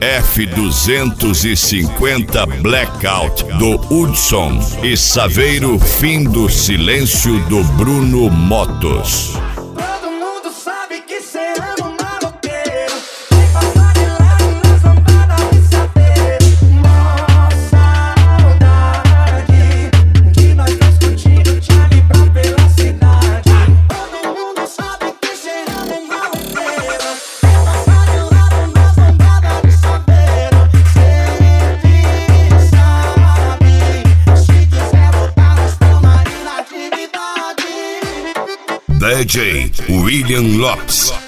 F250 Blackout do Hudson e Saveiro Fim do Silêncio do Bruno Motos. Todo mundo sabe que cê ama um maloqueiro. Vem passar de lado nas lambadas de saveiro. Nossa saudade que nós dois curtindo Charlie Brown pela cidade. Todo mundo sabe que cê ama um maloqueiro. Vem passar de lado nas lambadas de saveiro. Sempre sabe, se quiser voltar nós tamo aí na atividade. DJ William Lopes.